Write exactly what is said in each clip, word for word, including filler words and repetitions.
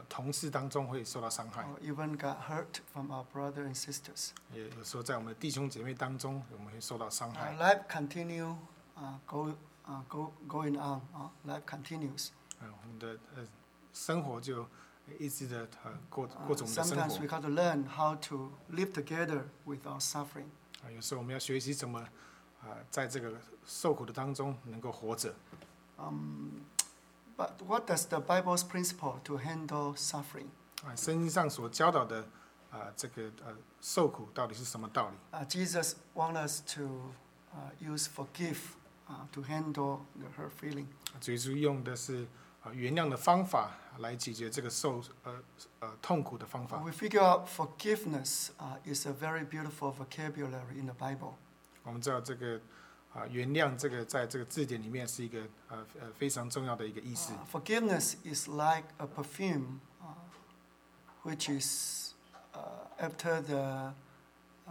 同事当中会受到伤害， or even got hurt from our brothers and sisters. 也有时候在我们的弟兄姐妹当中，我们会受到伤 Uh, 害。 life continue, uh, go, uh, go, going on. Uh, life continues. 呃，我们的呃生活就一直的呃过 Uh, 过着我们的生 sometimes 活。 we got to learn how to live together with our suffering. 啊，有时候我们要学习怎么啊，在这个受苦的当中能够活着。 Um, but what does the Bible's principle to handle suffering? 啊，圣经上所教导的啊，这个呃受苦到底是什么道理？ Uh, Jesus wants us to uh, use forgive uh, to handle the hurt feeling. 主耶稣用的是啊原谅的方法来解决这个受呃呃痛苦的方法。 We figure out forgiveness uh, is a very beautiful vocabulary in the Bible. 我们知道这个啊原谅这个在这个字典里面是一个呃呃非常重要的一个意思。 Uh, forgiveness is like a perfume, uh, which is uh, after the uh,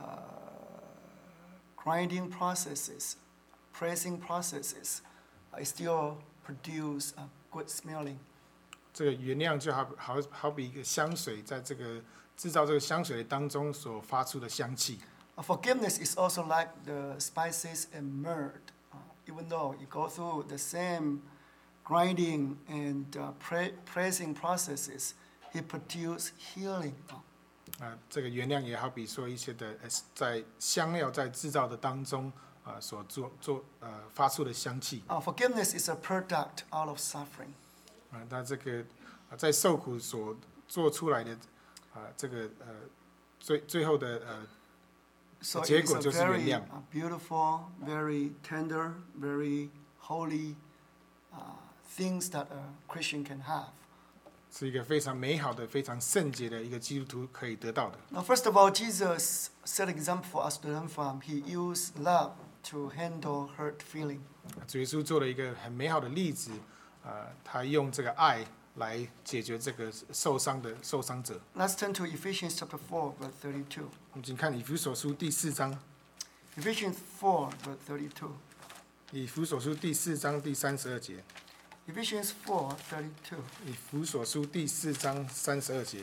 grinding processes, pressing processes, uh, it still produce a good smelling. 这个原谅就好好好比一个香水，在这个制造这个香水当中所发出的香气。 Uh, forgiveness is also like the spices and myrrh. Uh, even though you go through the same grinding and uh, pre- pressing processes, it produces healing. 啊，这个原谅也好比说一些的呃在香料在制造的当中啊所做做呃发出的香气。 Uh, forgiveness is a product out of suffering. 啊，那这个啊在受苦所做出来的啊这个呃最最后的呃 So it 结 is 果 a 就是原 very 谅。 uh, beautiful, very tender, very holy uh, things that a Christian can have. 是一个非常美好的、非常圣洁的一个基督徒可以得到的。 Now, first of all, Jesus set an example for us to learn from. He used love to handle hurt feeling. 主耶稣做了一个很美好的例子，啊，他用这个爱来解决这个受伤的受伤者。 Let's turn to Ephesians chapter four, verse thirty-two. 我们请看以弗所书第四章， Ephesians four, verse thirty-two. 以弗所书第四章第三十二节。 Ephesians four, thirty-two. 以弗所书第四章三十二节，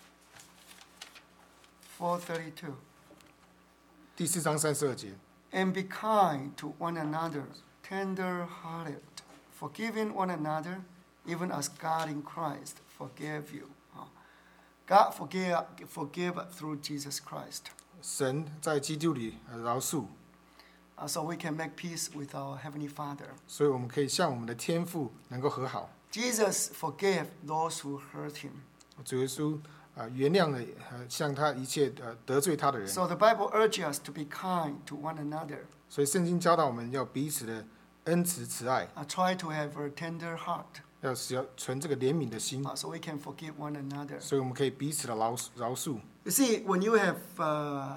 four thirty-two. 第四章三十二节。 And be kind to one another, tender-hearted, forgiving one another, even as God in Christ forgave you. Uh, God forgave, forgave through Jesus Christ. 神在基督里饶恕， Uh, so we can make peace with our Heavenly Father. 所以我们可以向我们的天父能够和好。 Jesus forgave those who hurt him. 主耶稣啊，原谅了呃向他一切呃得罪他的人。 So the Bible urges us to be kind to one another. 所以圣经教导我们要彼此的恩慈慈爱， Uh, try to have a tender heart 要使要存这个怜悯的心， uh, so we can forgive one another. 所以我们可以彼此的饶饶恕。 You see, when you have uh,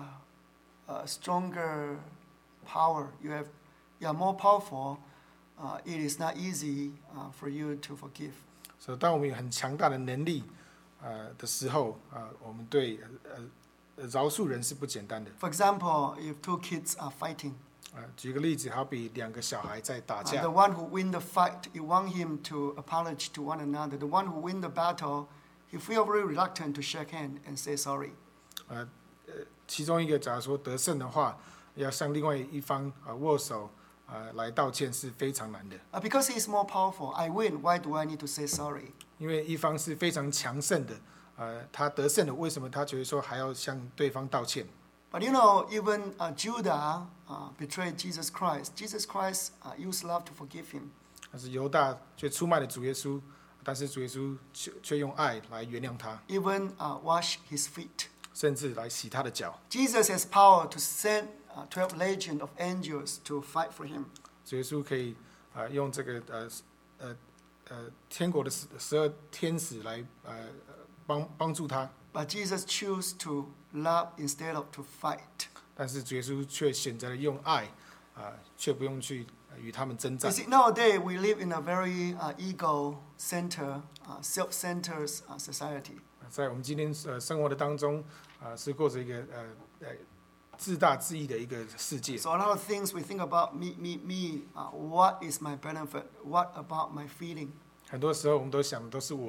a stronger power, you have you are more powerful. Uh, it is not easy uh, for you to forgive. 所以当我们有很强大的能力呃的时候，啊，我们对呃呃饶恕人是不简单的。 For example, if two kids are fighting, 啊，举个例子，好比两个小孩在打 uh, 架 the，one who win the fight, you want him to apologize to one another. The one who win the battle, he feel very reluctant to shake hand and say sorry. 呃呃，其中一个假如说得胜的话，要向另外一方啊、呃、握手啊、呃、来道歉是非常难的， Uh, because he is more powerful, I win. Why do I need to say sorry? 因为一方是非常强盛的，呃，他得胜了，为什么他觉得说还要向对方道歉？ But you know, even uh, Judah uh, betrayed Jesus Christ. Jesus Christ uh, used love to forgive him. 但是犹大却出卖了主耶稣，但是主耶稣却却用爱来原谅他， Even uh, wash his feet. 甚至来洗他的脚。 Jesus has power to send uh, twelve legions of angels to fight for him. 主耶稣可以啊、呃、用这个呃呃呃天国的十十二天使来呃帮帮助他， But Jesus chose to love instead of to fight. 但是主耶稣却选择了用爱啊、呃，却不用去呃与他们征 You 战。 see, nowadays we live in a very uh, ego-centered, uh, self-centered uh, society. 在我们今天呃生活的当中啊、呃，是过着一个呃呃自大自义的一个世界。 So a lot of things we think about me, me, me. Uh, what is my benefit? What about my feeling? 很多时候我们都想的都是我啊、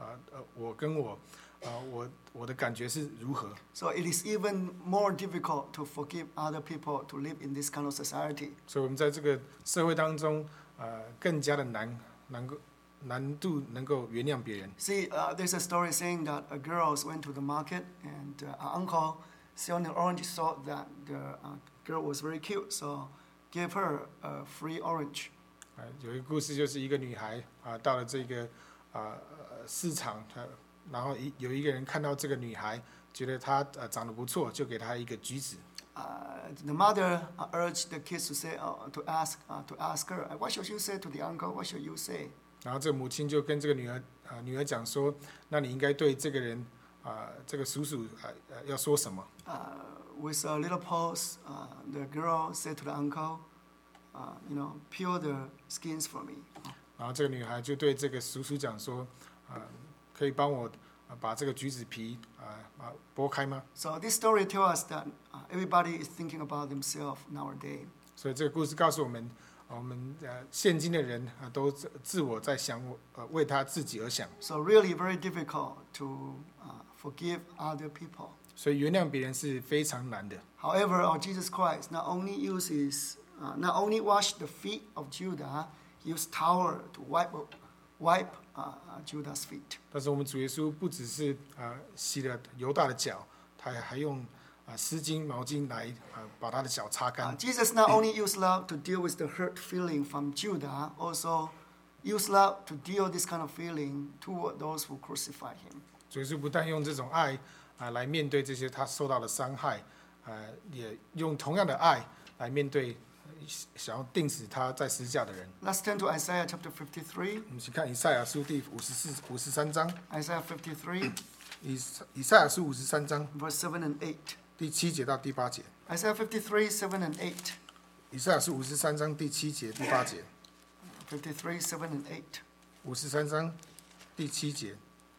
啊呃我跟我啊、呃、我我的感觉是如何。 So it is even more difficult to forgive other people to live in this kind of society. 所以我们在这个社会当中，呃，更加的难，难够难度能够原谅别人。 See, uh, there's a story saying that a girl went to the market and uh, her uncle selling an orange saw that the uh, girl was very cute, so gave her a free orange. 啊、有一个故事，就是一个女孩啊、到了这个啊、呃市场，她然后一有一个人看到这个女孩，觉得她呃长得不错，就给她一个橘子。 Uh, the mother uh, urged the kids to say, uh, to ask, uh, to ask her, what should you say to the uncle? What should you say? 然后这个母亲就跟这个女儿啊、呃女儿讲说，那你应该对这个人啊、呃这个叔叔啊、呃呃、要说什么？ Uh, with a little pause, uh, the girl said to the uncle, uh, you know, peel the skins for me. 然后这个女孩就对这个叔叔讲说，啊、可以帮我、呃把这个橘子皮啊啊、剥开吗？ So this story tells us that uh, everybody is thinking about themselves nowadays. 所以这个故事告诉我们，我们呃现今的人啊、都自自我在想我呃为他自己而想， So really very difficult to uh, forgive other people. 所以原谅别人是非常难的。 However, our Jesus Christ not only uses, uh, not only washed the feet of Judah, he used towel to wipe, wipe uh, Judah's feet. 但是我们主耶稣不只是啊、洗了犹大的脚，他还用啊、湿巾、毛巾来啊、把他的脚擦 Uh, 干。 Jesus not only used love to deal with the hurt feeling from Judah, also used love to deal this kind of feeling toward those who crucified him. 主耶稣不但用这种爱啊、来面对这些他受到的伤害，呃，也用同样的爱来面对呃想要钉死他在十字架的人。 Let's turn to Isaiah chapter fifty-three. 我们去看以赛亚书第五十四、五十三章， Isaiah fifty-three, 以以赛亚书五十三章 verse seven and eight. 第七节到第八节。 Isaiah fifty-three, seven and eight. 以赛亚书五十三章第七节、第八节。 fifty-three, seven and eight. 五十三章第七节。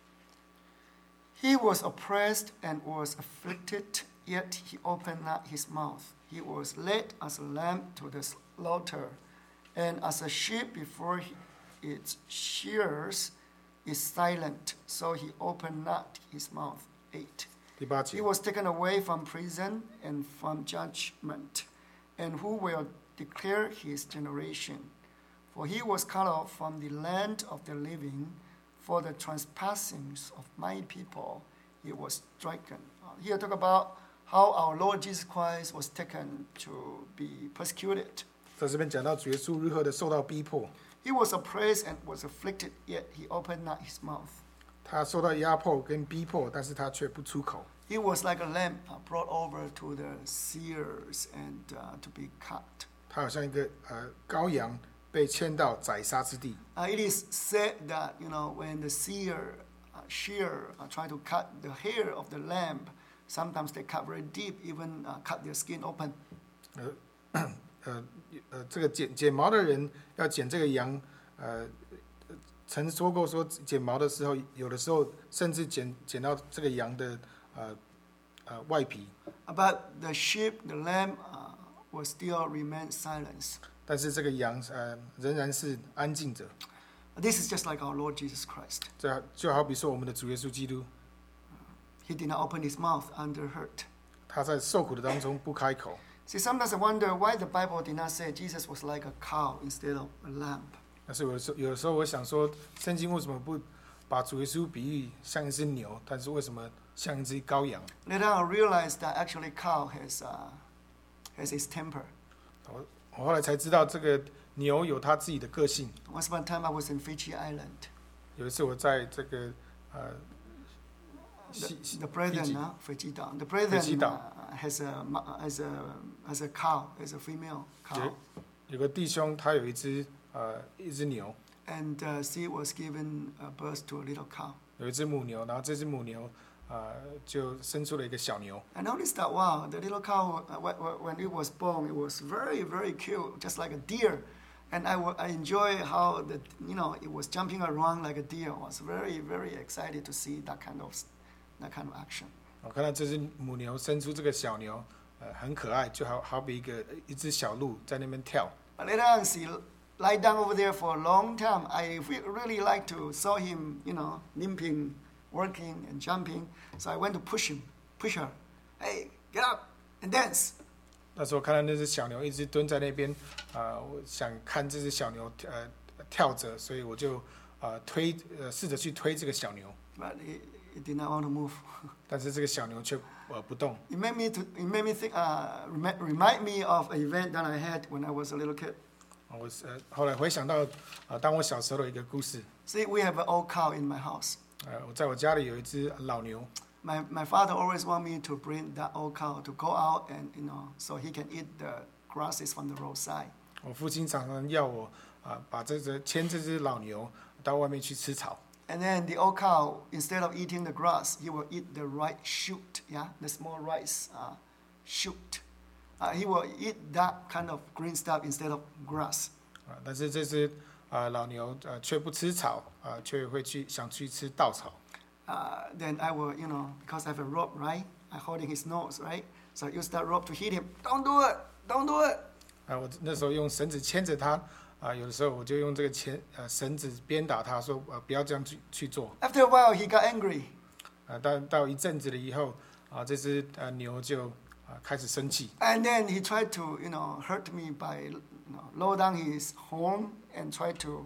He was oppressed and was afflicted, yet he opened not his mouth. He was led as a lamb to the slaughter, and as a sheep before its shearers is silent, so he opened not his mouth. eight. 第八节 He。was taken away from prison and from judgment, and who will declare his generation? For he was cut off from the land of the living, for the trespassings of my people he was stricken. Uh, Here talk about how our Lord Jesus Christ was taken to be persecuted. 在这边讲到主耶稣如何的受到逼迫， He was oppressed and was afflicted, yet he opened not his mouth. 他受到压迫跟逼迫，但是他却不出口。 He was like a lamb uh, brought over to the seers and uh, to be cut. 他好像一个呃羔羊被牵到宰杀之地。 Uh, it is said that, you know, when the seer, uh, shearer uh, try to cut the hair of the lamb, sometimes they cut very deep, even uh, cut their skin open. 呃呃呃，这个剪剪毛的人要剪这个羊，呃，曾说过说剪毛的时候，有的时候甚至剪剪到这个羊的呃呃外皮， But the sheep, the lamb, uh, will still remain silent. 但是这个羊呃仍然是安静着。 This is just like our Lord Jesus Christ. 这就好比说我们的主耶稣基督， He did not open his mouth under hurt. 他在受苦的当中不开口。 See, sometimes I wonder why the Bible did not say Jesus was like a cow instead of a lamb. 但是有的时候，有的时候我想说，圣经为什么不把主耶稣比喻像一只牛，但是为什么像一只羔羊？ Later on, I realized that actually cow has uh, has its temper. 我我后来才知道，这个牛有它自己的个性。 Once upon a time, I was in Fiji Island. 有一次我在这个呃 The, 西西 the brethren, Fiji. uh, Fiji Dao. The 斐济 brethren 岛 uh, has a mu- has a has a cow, has a female cow, 有有个弟兄，他有一只呃一只牛， and uh, she was given uh, birth to a little cow. 有一只母牛，然后这只母牛呃就生出了一个小牛。 I noticed that wow, the little cow uh, wh- wh- when it was born, it was very very cute, just like a deer. And I, w- I enjoy how the you know it was jumping around like a deer. I was very very excited to see that kind of that kind of action. 我看到这只母牛生出这个小牛，呃很可爱，就好好比一个一只小鹿在那边跳。 But later on, she lie down over there for a long time. I really like to saw him, you know, limping, working and jumping. So I went to push him, push her. Hey, get up and dance. 那时候看到那只小牛一直蹲在那边，啊、呃，我想看这只小牛呃跳着，所以我就呃推呃试着去推这个小牛。 But it, it did not want to move. 但是这个小牛却呃不动。 It made me to, it made me think, uh, remind me of an event that I had when I was a little kid. 我呃后来回想到啊、呃，当我小时候的一个故事。 See, we have an old cow in my house. 呃，我在我家里有一只老牛。 My my father always want me to bring that old cow to go out and you know so he can eat the grasses from the roadside. 我父亲常常要我啊、呃、把这只牵这只老牛到外面去吃草。 And then the old cow, instead of eating the grass, he will eat the right shoot, yeah, the small rice uh, shoot. Uh, he will eat that kind of green stuff instead of grass. 啊，但是这只啊、呃、老牛呃却不吃草啊、呃，却会去想去吃稻草。 Uh, then I will, you know, because I have a rope, right? I'm holding his nose, right? So I use that rope to hit him. Don't do it! Don't do it! 啊，我那时候用绳子牵着他，啊，有的时候我就用这个牵呃绳子鞭打他，说呃不要这样去去做。 After a while, he got angry. 啊，到到一阵子了以后，啊，这只呃牛就啊开始生气。 And then he tried to, you know, hurt me by, you know, lower down his horn and try to,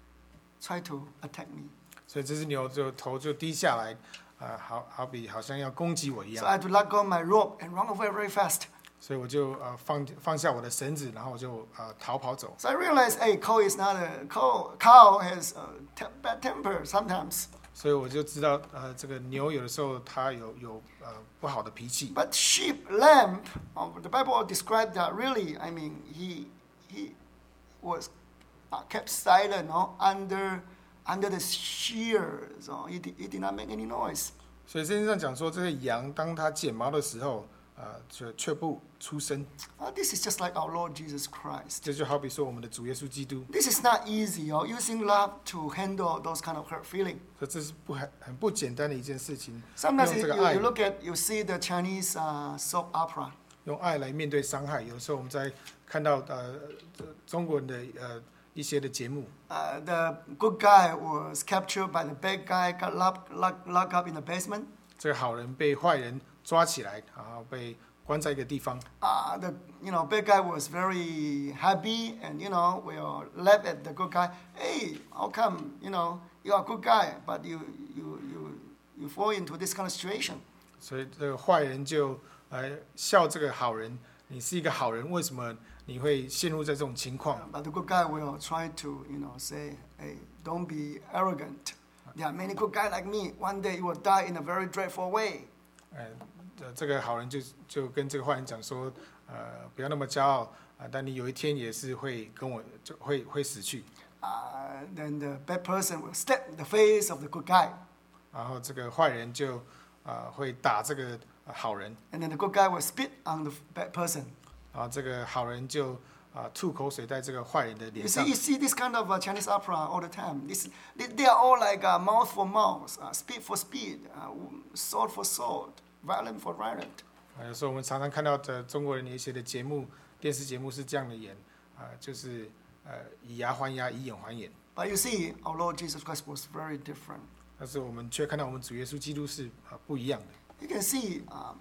try to attack me. 所以这只牛就头就低下来，啊，好好比好像要攻击我一 So I 样。 had to let go of my rope and run away very fast. 所以我就呃放放下我的绳子，然后我就呃逃跑走。 So I realized, hey, cow is not a cow. Cow has a te- bad temper sometimes. 所以我就知道，呃，这个牛有的时候它有有呃不好的脾气。 But sheep, lamb, um, the Bible described that really. I mean, he he was uh, kept silent, no, under under the shears. Oh, he did, he did not make any noise. 所以圣经上讲说，这个羊当它剪毛的时候，啊、呃，却却不出声。 Uh, this is just like our Lord Jesus Christ. 这就好比说我们的主耶稣基督， This is not easy, or using love to handle those kind of hurt feeling. 所以这是不很很不简单的一件事情。 Sometimes 用 you, 这个 you, 爱 you，look at, you see the Chinese uh, soap opera. 用爱来面对伤害。有的时候我们在看到呃中国人的呃一些的节目， Uh, the good guy was captured by the bad guy, got locked, locked, locked up in the basement. 这个好人被坏人抓起来，然后被关在一个地方。 Uh, the you know bad guy was very happy and you know will laugh at the good guy. Hey, how come you know you are a good guy, but you you you you fall into this kind of situation? 所以这个坏人就呃笑这个好人，你是一个好人，为什么你会陷入在这种情况？ But the good guy will try to you know say, hey, don't be arrogant. There are many good guys like me. One day you will die in a very dreadful way. 呃，呃这个好人就就跟这个坏人讲说，呃，不要那么骄傲啊、但你有一天也是会跟我就会会死去。 Uh, then the bad person will step in the face of the good guy. 然后这个坏人就啊、会打这个呃好人， And then the good guy will spit on the bad person. 然后这个好人就啊、吐口水在这个坏人的 You 脸 see, 上 you。see this kind of uh, Chinese opera all the time. This, they, they are all like uh, mouth for mouth, uh, speed for speed, uh, sword for sword, violent for violent. 啊，有时候我们常常看到的中国人的一些的节目，电视节目是这样的演，啊、就是呃以牙还牙，以眼还眼。 But you see, our Lord Jesus Christ was very different. 但是我们却看到我们主耶稣基督是啊、不一样的。 You can see um,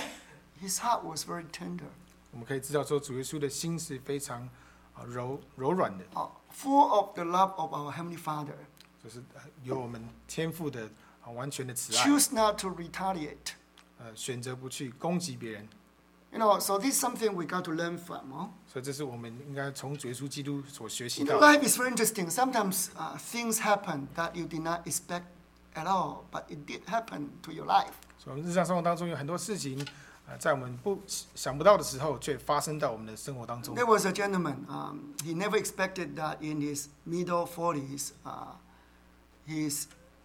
his heart was very tender, 我们可以知道说，主耶稣的心是非常啊、柔柔软的， uh, full of the love of our Heavenly Father. 就是呃有我们天父的啊、完全的慈爱， Choose not to retaliate. 呃选择不去攻击别人。 You know, so this is something we got to learn from. Huh? 所以这是我们应该从主耶稣基督所学习 In 到的。 life is very interesting. Sometimes uh, things happen that you did not expect at all, but it did happen to your life. 所以我们日常生活当中有很多事情，呃，在我们不想不到的时候，却发生到我们的生活当中。 There was a gentleman. Um, he never expected that in his middle forties, uh, his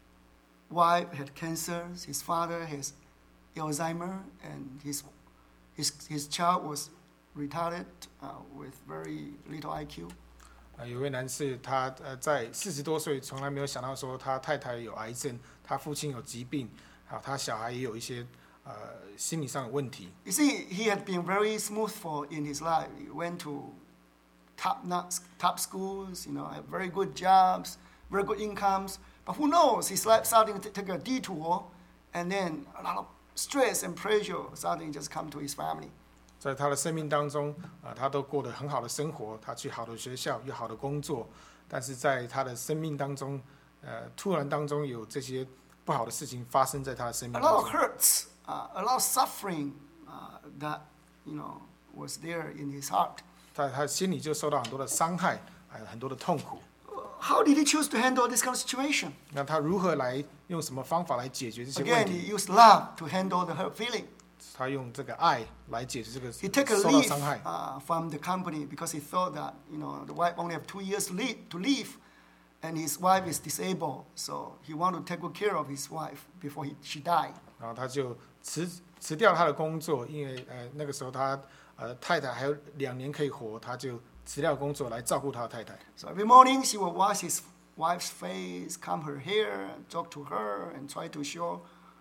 wife had cancer, his father has Alzheimer, and his his his child was retarded uh, with very little I Q. 啊，有一位男士，他呃在四十多岁，从来没有想到说他太太有癌症，他父亲有疾病，啊，他小孩也有一些呃心理上的问题。 You see, he had been very smooth for in his life. He went to top not, top schools, you know, have very good jobs, very good incomes. But who knows? His life starting to take a detour, and then a lot of stress and pressure starting just come to his family. 在他的生命当中，啊、他都过得很好的生活，他去好的学校，有好的工作，但是在他的生命当中，呃，突然当中有这些不好的事情发生在他的生命 A 当 lot 中 of。hurts, uh, a lot of suffering uh, that, you know, was there in his heart. 他他心里就受到很多的伤害，还有很多的痛苦。 How did he choose to handle this kind of situation? 那他如何来用什么方法来解决这些问 Again, 题？ he used love to handle the hurt feeling. 他用这个爱来解决这个 He took a 受到 leave 伤害。 uh, from the company because he thought that, you know, the wife only have two years to leave, to leave, and his wife is disabled, so he wanted to take good care of his wife before he, she died. 然后他就辞辞掉他的工作，因为呃那个时候他呃太太还有两年可以活，他就辞掉工作来照顾他的太太。 So every morning she would wash his wife's face, comb her hair, talk to her, and try to show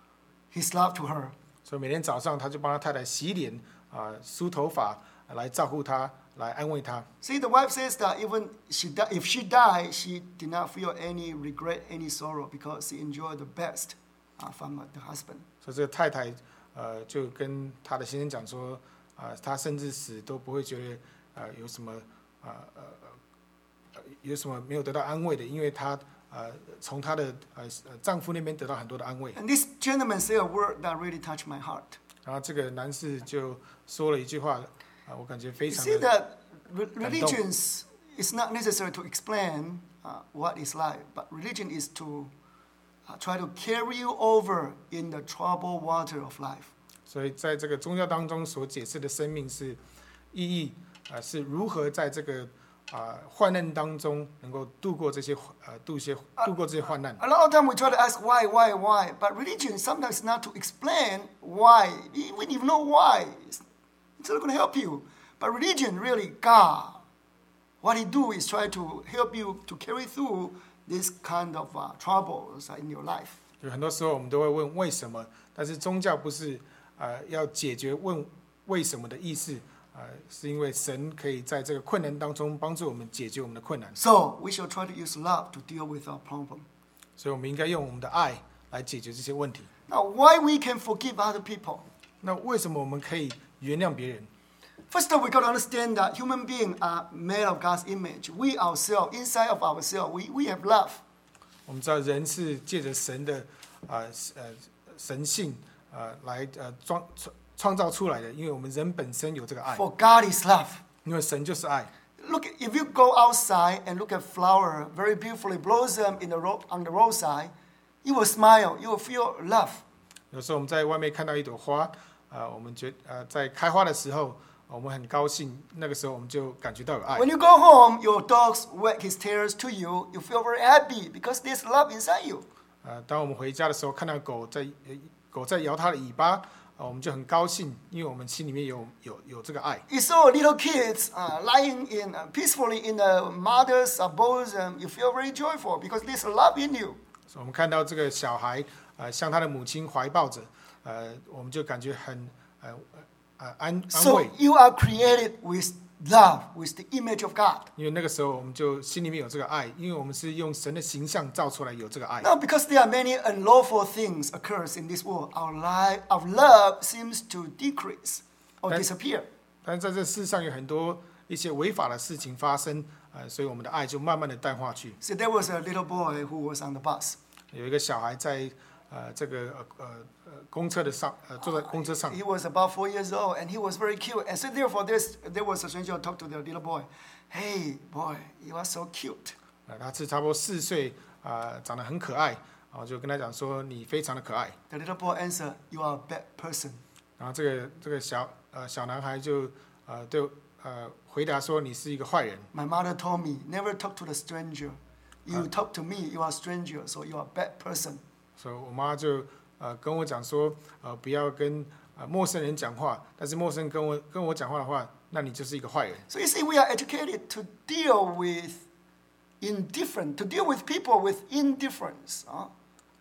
his love to her. 所以每天早上他就帮他太太洗脸啊、梳头发，来照顾她，来安慰她。 See, the wife says that even she di- if she died, she did not feel any regret, any sorrow, because she enjoyed the best uh, from uh, the husband. 所以这个太太呃就跟她的先生讲说，啊、她甚至死都不会觉得呃有什么啊呃呃有什么没有得到安慰的，因为她呃从她的呃丈夫那边得到很多的安慰。 And this gentleman said a word that really touched my heart. 然后这个男士就说了一句话，啊、我感觉非 You 常 see 的 that re- religions is not necessary to explain uh, what is life, but religion is to uh, try to carry you over in the troubled water of life. 所以在这个宗教当中所解释的生命是意义啊、是如何在这个啊、患难当中能够度过这些呃度些度过这些患难。 A lot of time we try to ask why, why, why, but religion sometimes not to explain why. Even if you know why, it's, it's not going to help you. But religion, really, God, what He do is try to help you to carry through this kind of uh, troubles in your life. 有很多时候我们都会问为什么，但是宗教不是呃要解决问为什么的意思。呃，是因为神可以在这个困难当中帮助我们解决我们的困难， So we shall try to use love to deal with our problem. 所以我们应该用我们的爱来解决这些问题。 Now, why we can forgive other people? 那为什么我们可以原谅别人？ First of all, we got to understand that human beings are made of God's image. We ourselves, inside of ourselves, we, we have love. 我们知道人是借着神的啊 呃, 呃神性啊、呃、来呃创创创造出来的，因为我们人本身有这个爱， For God is love. 因为神就是爱。 Look, if you go outside and look at flower very beautifully blossom in the road, on the roadside, you will smile. You will feel love. 有时候我们在外面看到一朵花，啊、呃，我们觉呃在开花的时候，我们很高兴，那个时候我们就感觉到有爱。 When you go home, your dog wag his tails to you. You feel very happy because there's love inside you. 呃，当我们回家的时候，看到狗在呃狗在摇它的尾巴。我们就很高兴，因为我们心里面有有有这个爱。 You saw little kids uh, lying in uh, peacefully in the mother's uh, bosom. You feel very joyful because there's love in you. 所以我们看到这个小孩，呃，向他的母亲怀抱着，呃，我们就感觉很呃呃安安 So 慰。 you are created with love, with the image of God. 因为那个时候我们就心里面有这个爱，因为我们是用神的形象造出来有这个爱。 Now, because there are many unlawful things occurs in this world, our life, our love seems to decrease or That- disappear. 但是在这世上有很多一些违法的事情发生，呃，所以我们的爱就慢慢的淡化去。 So there was a little boy who was on the bus. 有一个小孩在呃这个呃呃公车的上，呃坐在公车上， He was about four years old, and he was very cute. And so therefore, there's, there was a stranger who talked to the little boy. Hey, boy, you are so cute. 呃他是差不多四岁，啊、长得很可爱，然后就跟他讲说你非常的可爱。 The little boy answered, you are a bad person. 然后这个这个小呃小男孩就呃对呃回答说你是一个坏人。 My mother told me, never talk to the stranger. You talk to me, you are a stranger, so you are a bad person. 所以我妈就呃跟我讲说，呃不要跟呃陌生人讲话，但是陌生人跟我跟我讲话的话，那你就是一个坏人。 So you see, we are educated to deal with indifferent, to deal with people with indifference. Huh?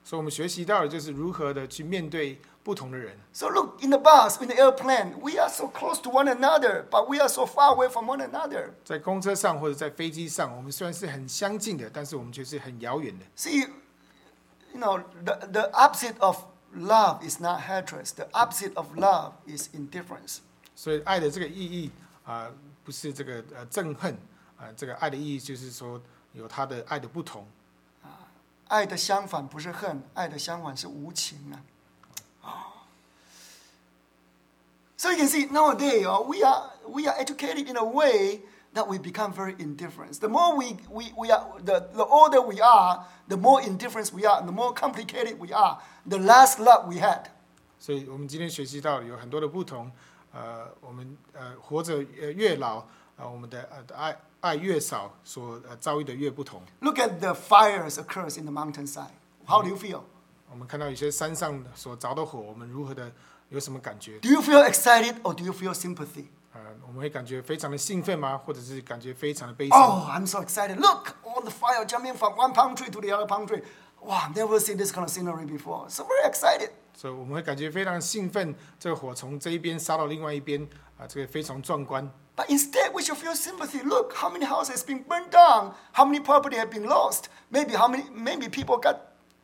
所以我们学习到的就是如何的去面对不同的人。 So look, in the bus, in the airplane, we are so close to one another, but we are so far away from one another. 在公车上或者在飞机上，我们虽然是很相近的，但是我们却是很遥远的。 See, you know, the, the opposite of love is not hatred. The opposite of love is indifference. 所以爱的这个意义啊、呃，不是这个呃憎恨啊、呃，这个爱的意义就是说有它的爱的不同。 爱的相反不是恨，爱的相反是无情啊。So you can see nowadays uh, we are we are educated in a way that we become very indifferent. The more we, we, we are the, the older we are, the more indifferent we are, and the more complicated we are, the less love we had. 所以我们今天学习到有很多的不同。呃，我们呃活着呃越老啊、呃，我们的呃爱爱越少，所呃遭遇的越不同。 Look at the fires occurs in the mountainside. How do you feel? 我们看到有些山上所着的火，我们如何的有什么感觉？ Do you feel excited or do you feel sympathy? 呃，我们会感觉非常的兴奋吗？或者是感觉非常的悲伤？ Oh, I'm so excited. Look, all the fire jumping from one palm tree to the other palm tree. Wow, never seen this kind of scenery before. So very excited. 所以我们会感觉非常兴奋，这个火从这一边烧到另外一边，啊，这个非常壮观。 But instead, we should feel sympathy. Look, how many houses have been burned down? How many property have been lost? Maybe how many? Maybe people got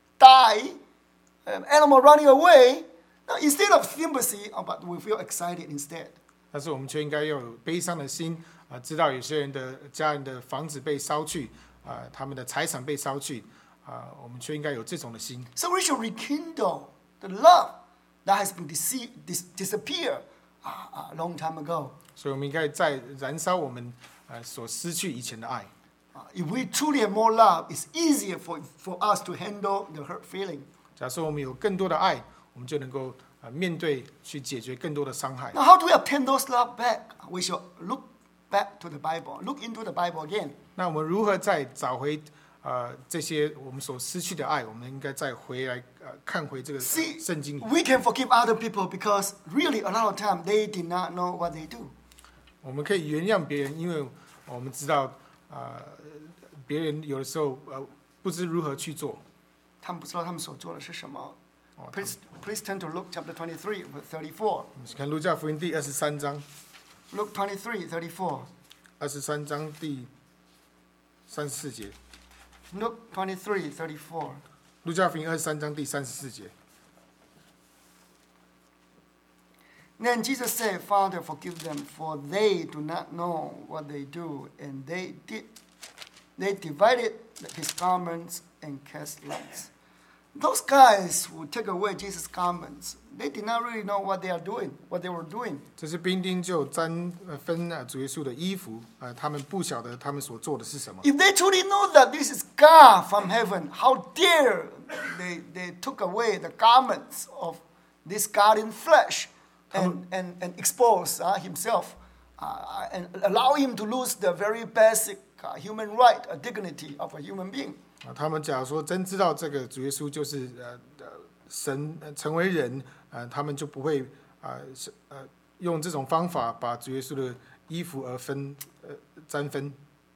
died. Um, animal running away. Now, instead of sympathy, oh, but we feel excited instead. 但是我们却应该要有悲伤的心啊，知道有些人的家人的房子被烧去啊，他们的财产被烧去啊，我们却应该有这种的心。 So we should rekindle the love that has been dece- dis- disappeared uh, a long time ago. 所以我们应该再燃烧我们呃所失去以前的爱。 Uh, if we truly have more love, it's easier for, for us to handle the hurt feeling. 假设我们有更多的爱，我们就能够呃面对去解决更多的伤害。 Now, how do we obtain those love back? We should look back to the Bible, look into the Bible again. 那我们如何再找回呃这些我们所失去的爱？我们应该再回来呃看回这个 See, 圣经里。 we can forgive other people because really a lot of time they did not know what they do. 我们可以原谅别人，因为我们知道呃别人有的时候呃不知如何去做。 他们不知道他们所做的是什么。 哦，他们 Please, please turn to Luke chapter twenty-three, verse thirty-four. 看路加福音第二十三章， Luke twenty-three, thirty-four. 二十三章第三十四节。 Luke twenty-three, thirty-four. 路加福音二十三章第三十四节。 Then Jesus said, Father, forgive them, for they do not know what they do. And they did. They divided his garments and cast lots. Those guys who take away Jesus' garments, they did not really know what they are doing, what they were doing. 这是兵丁就沾呃分呃主耶稣的衣服，呃，他们不晓得他们所做的是什么。 If they truly know that this is God from heaven, how dare they, they took away the garments of this God in flesh and, and, and expose uh, himself uh, and allow him to lose the very basic uh, human right, a dignity of a human being. 啊，他们假如说真知道这个主耶稣就是呃呃神呃成为人，呃，他们就不会啊是呃用这种方法把主耶稣的衣服而分呃沾分。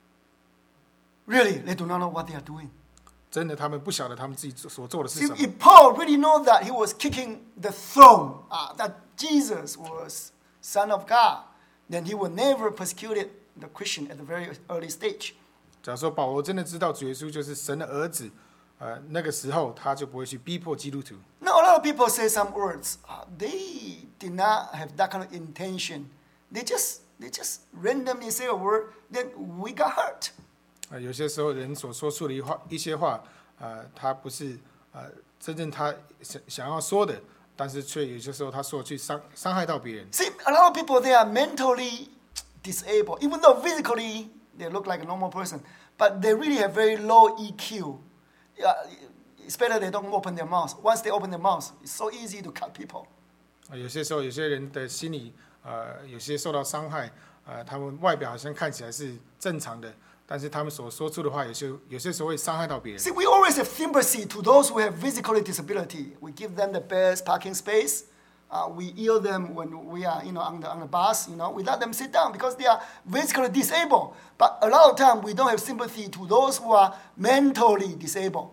Really, they do not know what they are doing. 真的，他们不晓得他们自己所做的是 See, 什么。 if Paul really know that he was kicking the throne, uh, that Jesus was Son of God, then he would never persecuted the Christian at the very early stage. 假如说保罗真的知道主耶稣就是神的儿子，呃，那个时候他就不会去逼迫基督徒。 Now, a lot of people say some words. Uh, they did not have that kind of intention. They just they just randomly say a word, then we got hurt. 呃，有些时候人所说出的一话一些话，呃，他不是呃真正他想想要说的，但是却有些时候他说去伤伤害到别人。 See, a lot of people, they are mentally disabled. Even though physically they look like a normal person, but they really have very low E Q. Yeah, it's better they don't open their mouth. Once they open their mouth, it's so easy to cut people. 呃，有些时候有些人的心理呃有些受到伤害，呃，他们外表好像看起来是正常的，但是他们所说出的话有些有些时候会伤害到别人。 See, we always have sympathy to those who have physical disability. We give them the best parking space. Uh, we yield them when we are, you know, on the, on the bus, you know. We let them sit down because they are physically disabled. But a lot of time we don't have sympathy to those who are mentally disabled.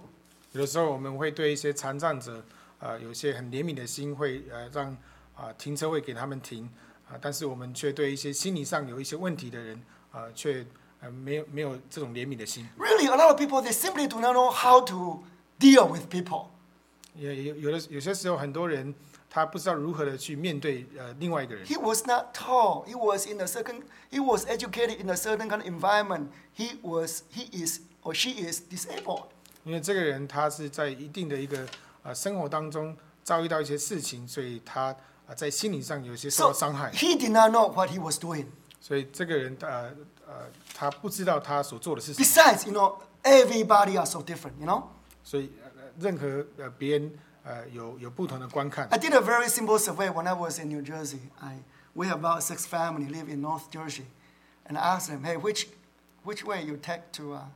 有的时候我们会对一些残障者，呃，有一些很怜悯的心，会呃让啊、呃、停车位给他们停啊、呃，但是我们却对一些心理上有一些问题的人，呃，却呃没有没有这种怜悯的心。 Really, a lot of people they simply do not know how to deal with people. 也有有的有些时候，很多人他不知道如何的去面对呃另外一个人。 He was not tall. He was in a certain. He was educated in a certain kind of environment. He was. He is or she is disabled. 因为这个人他是在一定的一个呃生活当中遭遇到一些事情，所以他呃在心理上有些受 So 到伤害， he did not know what he was doing. 所以这个人呃呃他不知道他所做的是什么。 Besides, you know, everybody are so different. You know. 所以呃任何呃别人呃有有不同的观看。 I did a very simple survey when I was in New Jersey. I we have about six families live in North Jersey, and I asked them, hey, which which way you take to uh,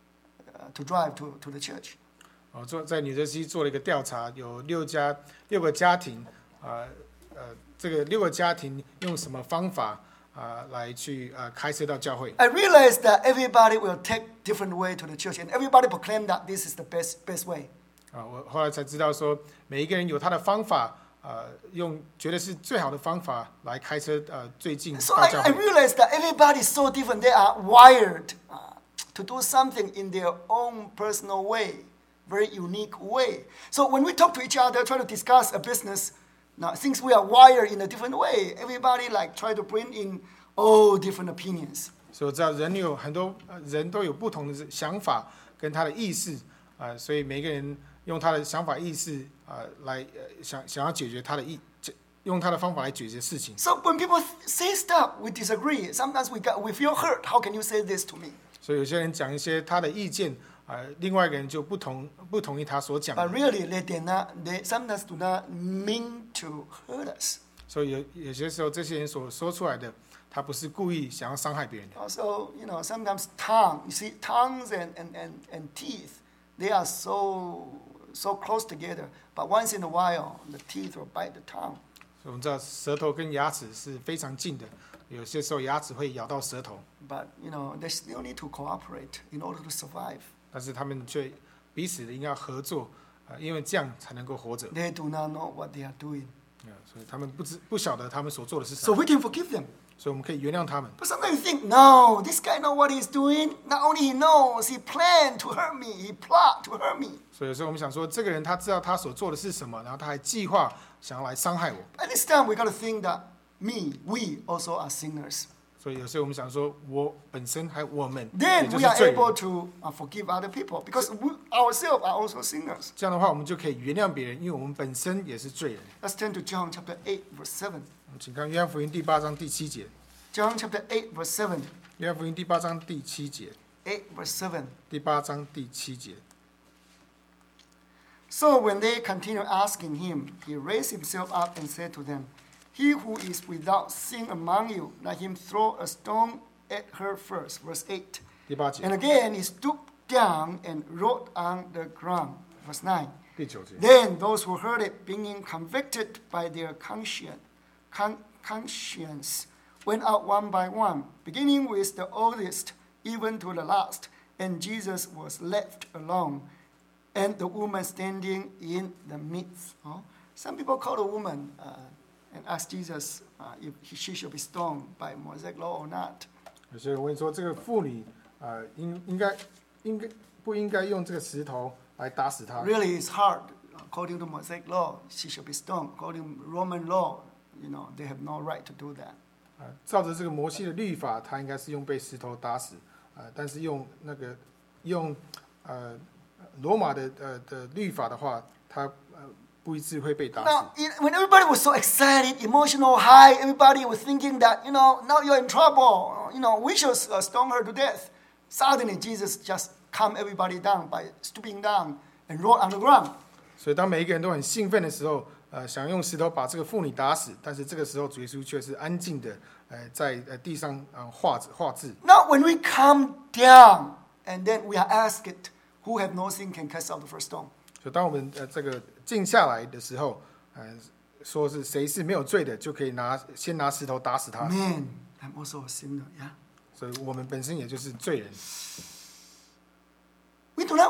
uh, to drive to to the church? 哦，做在纽泽西做了一个调查，有六家六个家庭，啊 呃, 呃这个六个家庭用什么方法啊、呃、来去呃开车到教会？ I realized that everybody will take different way to the church, and everybody proclaim that this is the best best way. 啊，我后来才知道说，每一个人有他的方法，呃，用觉得是最好的方法来开车，呃，最近 So 到 I, 教 I 会。 realized that everybody is so different. They are wired uh, to do something in their own personal way, very unique way. So when we talk to each other, try to discuss a business, now since we are wired in a different way, everybody like try to bring in all different opinions. 所以我知道人有很多呃人都有不同的想法跟他的意识，啊、呃，所以每个人用他的想法意识啊、呃、来呃想想要解决他的意，用他的方法来解决事情。 So when people say stuff, we disagree. Sometimes we got, we feel hurt. How can you say this to me? 所以有些人讲一些他的意见，啊、呃，另外一个人就不同不同意他所讲 But 的， really, they did not. They sometimes do not mean to hurt us. 所以有有些时候这些人所说出来的，他不是故意想要伤害别人的。 Also, you know, sometimes tongue. You see, tongues and, and, and, and teeth, they are so so close together. But once in a while, the teeth will bite the tongue. 所以我们知道舌头跟牙齿是非常近的，有些时候牙齿会咬到舌头， But you know, they still need to cooperate in order to survive. 但是他们却彼此的应该要合作，呃，因为这样才能够活着。 They do not know what they are doing. 呃所以他们不知不晓得他们所做的是什 So 么， we can forgive them. 所以我们可以原谅他们。 But sometimes you think, no, this guy know what he's doing. Not only he knows, he planned to hurt me. He plot to hurt me. 所以有时候我们想说，这个人他知道他所做的是什么，然后他还计划想要来伤害我。 At this time, we got to think that me, we also are sinners. 所以有时候我们想说，我本身还有我们，也 Then 就 we 是 are 罪 able 人。 to uh, forgive other people because we ourselves are also sinners. 这样的话，我们就可以原谅别人，因为我们本身也是罪人。 Let's turn to John chapter eight, verse seven. 我们请看约翰福音第八章第七节。 John chapter eight, verse seven. 约翰福音第八章第七节， eight, verse seven. 第八章第七节。 So when they continued asking him, he raised himself up and said to them, He who is without sin among you, let him throw a stone at her first. Verse eight. 第八节 And，again he stooped down and wrote on the ground. Verse nine. 第九节。 Then those who heard it, being convicted by their conscience, con- conscience, went out one by one, beginning with the oldest, even to the last. And Jesus was left alone, and the woman standing in the midst. Oh, some people call the woman uh, and ask Jesus uh, if he, she should be stoned by Mosaic law or not. 有些人问说，这个妇女啊、呃，应应该应该不应该用这个石头来打死她？ Really, it's hard. According to Mosaic law, she should be stoned. According to Roman law, you know, they have no right to do that. 啊、照着这个摩西的律法，他应该是用被石头打死，啊、但是用那个用呃罗马的呃的律法的话，他呃不一致会被打死。 Now, in, when everybody was so excited, emotional, high, everybody was thinking that, you know, now you're in trouble. You know, we should uh, stone her to death. Suddenly, Jesus just calmed everybody down by stooping down and rolled on the ground. 所以当每一个人都很兴奋的时候，呃，想用石头把这个妇女打死，但是这个时候主耶稣却是安静的，呃，在呃地上啊、呃、画画字。 Now, when we calm down and then we are asked, who have no sin can cast out the first stone. 所以当我们呃这个静下来的时候，呃，说是谁是没有罪的，就可以拿先拿石头打死他。 Man, I'm also a sinner, yeah? 所以我们本身也就是罪人。 We do not, when we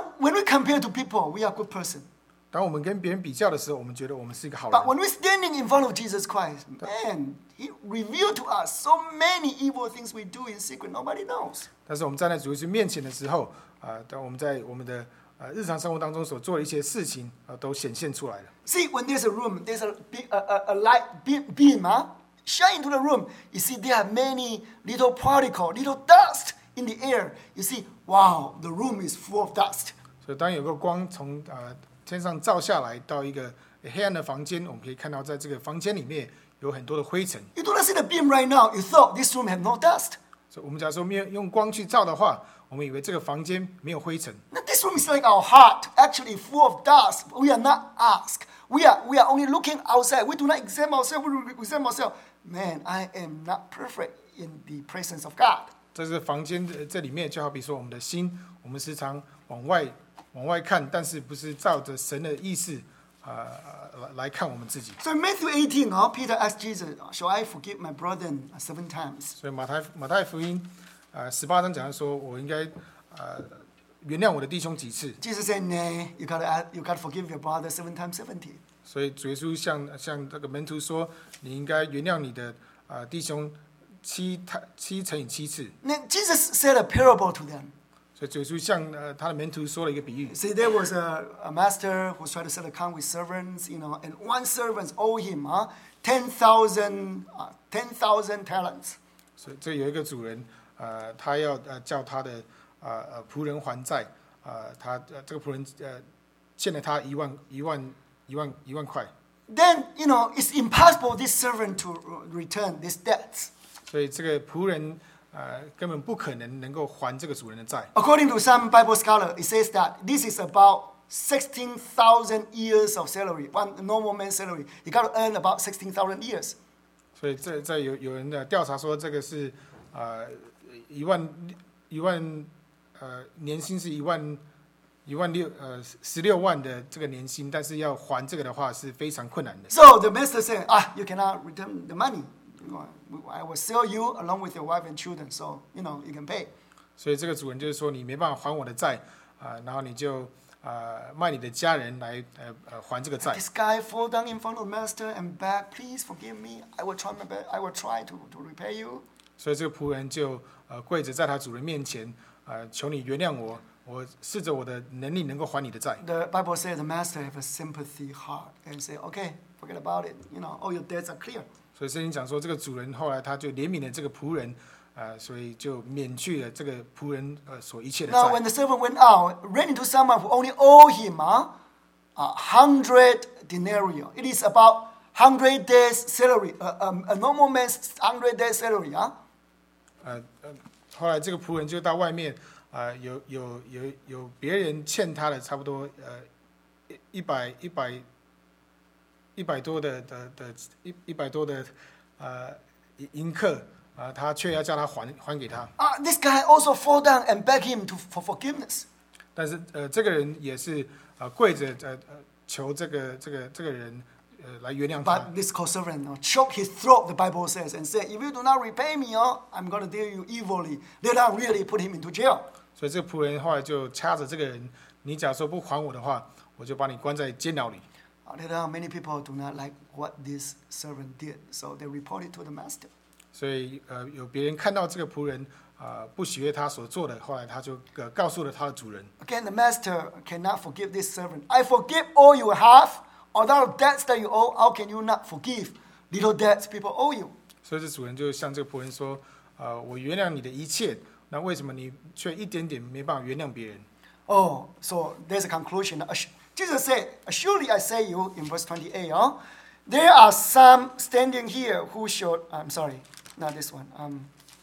compare to people, we are good person. 当我们跟别人比较的时候，我们觉得我们是一个好 But 人。 when we're standing in front of Jesus Christ, man, He revealed to us so many evil things we do in secret, nobody knows. 但是我们站在主耶稣面前的时候，啊、当我们在我们的呃日常生活当中所做的一些事情，啊、都显现出来了。 See, when there's a room, there's a, big, a, a, a light beam, beam huh? shine into the room. You see, there are many little particles, little dust in the air. You see, wow, the room is full of dust. 所以当有个光从呃天上照下来到一个黑暗的房间，我们可以看到在这个房间里面有很多的灰尘。 You do not see the beam right now. You thought this room had no dust. 所以我们假如说没有用光去照的话，我们以为这个房间没有灰尘。 Now, this room is like our heart, actually full of dust. We are not asked. We are, we are only looking outside. We do not examine ourselves. We examine ourselves. Man, I am not perfect in the presence of God. 在这个房间的这里面，就好比说我们的心，我们时常往外往外看，但是不是照着神的意思啊、呃、来来看我们自己。 So in Matthew eighteen, oh, Peter asked Jesus, shall I forgive my brother seven times? 所以马太马太福音啊十八章讲说，我应该呃原谅我的弟兄几次。 Jesus said, nay, you gotta, you gotta forgive your brother seven times seventy. 所以主耶稣向向这个门徒说，你应该原谅你的啊、呃、弟兄七七乘以七次。 Then Jesus said a parable to them. 所以主耶稣向呃他的门徒说了一个比喻。 See, there was a, a master who was trying to set account with servants, you know, and one servant owed him huh, ten thousand uh, ten thousand talents. 所以这有一个主人，呃，他要呃叫他的呃呃仆人还债，呃，他呃这个仆人呃欠了他一万一万一万一万块， Then, you know, it's impossible this servant to return these debts. 所以这个仆人呃根本不可能能够还这个主人的债。 According to some Bible scholar, it says that this is about sixteen thousand years of salary, one normal man's salary. You got to earn about sixteen thousand years. 所以这在有有人的调查说，这个是呃一万一万呃年薪是一万一万六呃十六万的这个年薪，但是要还这个的话是非常困难的。 So the master said, ah, you cannot return the money. You know, I will sell you along with your wife and children, so, you know, you can pay. 所以这个主人就是说，你没办法还我的债啊、呃然后你就啊、呃卖你的家人来呃呃还这个债。 This guy fall down in front of the master and beg, please forgive me. I will try my best. I will try to, to repay you. 所以这个仆人就呃跪着在他主人面前，呃求你原谅我，我试着我的能力能够还你的债。 The Bible says the master have a sympathy heart and say, okay, forget about it. You know, all your debts are clear. 所以圣经讲说，这个主人后来他就怜悯了这个仆人，呃，所以就免去了这个仆人呃所一切的 Now, 债 when。the servant went out, ran into someone who only owed him uh, a hundred denarii. It is about hundred days salary. Uh, um, a normal man's hundred days salary. Huh? 呃呃，后来这个仆人就到外面，啊、有有有有别人欠他的差不多呃一一百一百一百多的的的一一百多的呃银客啊、他却要叫他还还给他。 Uh, this guy also fall down and beg him to, for forgiveness. 但是呃这个人也是呃跪着呃呃求这个这个这个人呃来原谅他。 But this co-servant uh, choked his throat, the Bible says, and said, if you do not repay me, uh, I'm going to deal you evilly. They not really put him into jail. 所以这个仆人后来就掐着这个人，你假如说不还我的话，我就把你关在监牢里。 Uh, there are many people do not like what this servant did, so they report it to the master. 所以呃，有别人看到这个仆人啊、呃、不喜悦他所做的，后来他就呃告诉了他的主人。 Again, the master cannot forgive this servant. I forgive all you have, all the debts that you owe. How can you not forgive little debts people owe you? 所以这主人就向这个仆人说：啊、呃，我原谅你的一切，那为什么你却一点点没办法原谅别人？ Oh, so there's a conclusion. Jesus said, surely I say you, in verse twenty-eight, huh? There are some standing here who should, I'm sorry, not this one. Um,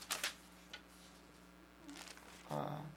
uh,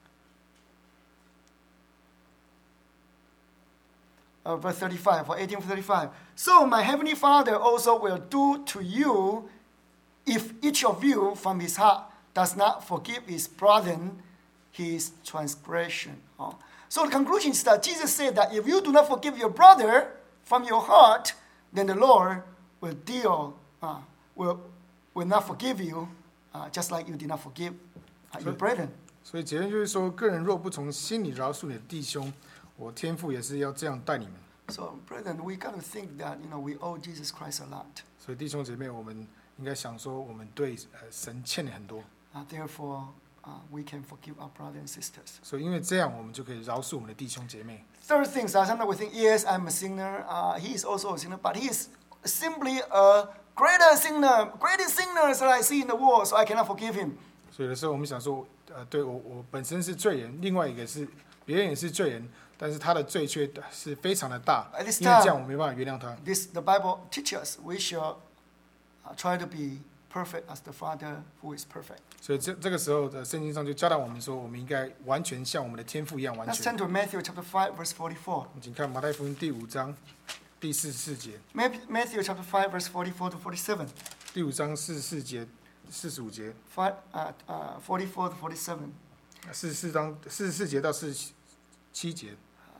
uh, verse thirty-five, or eighteen thirty-five. So my heavenly Father also will do to you if each of you from his heart does not forgive his brother his transgression. Oh. So the conclusion is that Jesus said that if you do not forgive your brother from your heart, then the Lord will deal, uh, will, will not forgive you, uh, just like you did not forgive uh, your brethren. 所以结论就是说，个人若不从心里饶恕你的弟兄， 我天父也是要这样待你们。 So, brethren, we got to think that, you know, we owe Jesus Christ a lot. 所以弟兄姐妹，我们应该想说，我们对呃神欠了很多， Uh, therefore, uh, we can forgive our brothers and sisters. 所以因为这样，我们就可以饶恕我们的弟兄姐妹。 Third thing, uh, sometimes we think, yes, I'm a sinner. Uh, he is also a sinner, but he is simply a greater sinner, greatest sinner that I see in the world, so I cannot forgive him. 所以有的时候我们想说，呃，对我我本身是罪人，另外一个是别人也是罪人，但是他的罪却是非常的大， At this 因为这样 time, 我没办法原谅他。 this the Bible teaches us we shall uh, try to be perfect as the Father who is perfect. 所以这这个时候的圣经上就教导我们说，我们应该完全像我们的天父一样完 Let's 全 turn。to Matthew chapter five, verse forty-four. 请看马太福音第五章第四十四节， Matthew chapter five, verse forty-four to forty-seven. 第五章四十四节、四十五节， Five, uh, uh, forty-four to forty-seven. 四十四章四十四节到四十七节。